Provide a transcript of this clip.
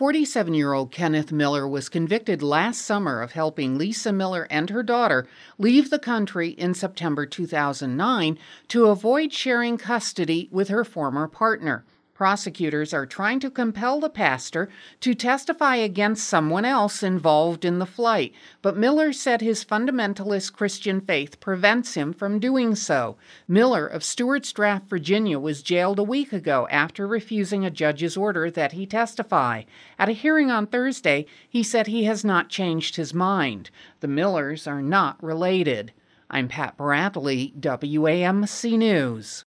47-year-old Kenneth Miller was convicted last summer of helping Lisa Miller and her daughter leave the country in September 2009 to avoid sharing custody with her former partner. Prosecutors are trying to compel the pastor to testify against someone else involved in the flight, but Miller said his fundamentalist Christian faith prevents him from doing so. Miller of Stewart's Draft, Virginia, was jailed a week ago after refusing a judge's order that he testify. At a hearing on Thursday, he said he has not changed his mind. The Millers are not related. I'm Pat Bradley, WAMC News.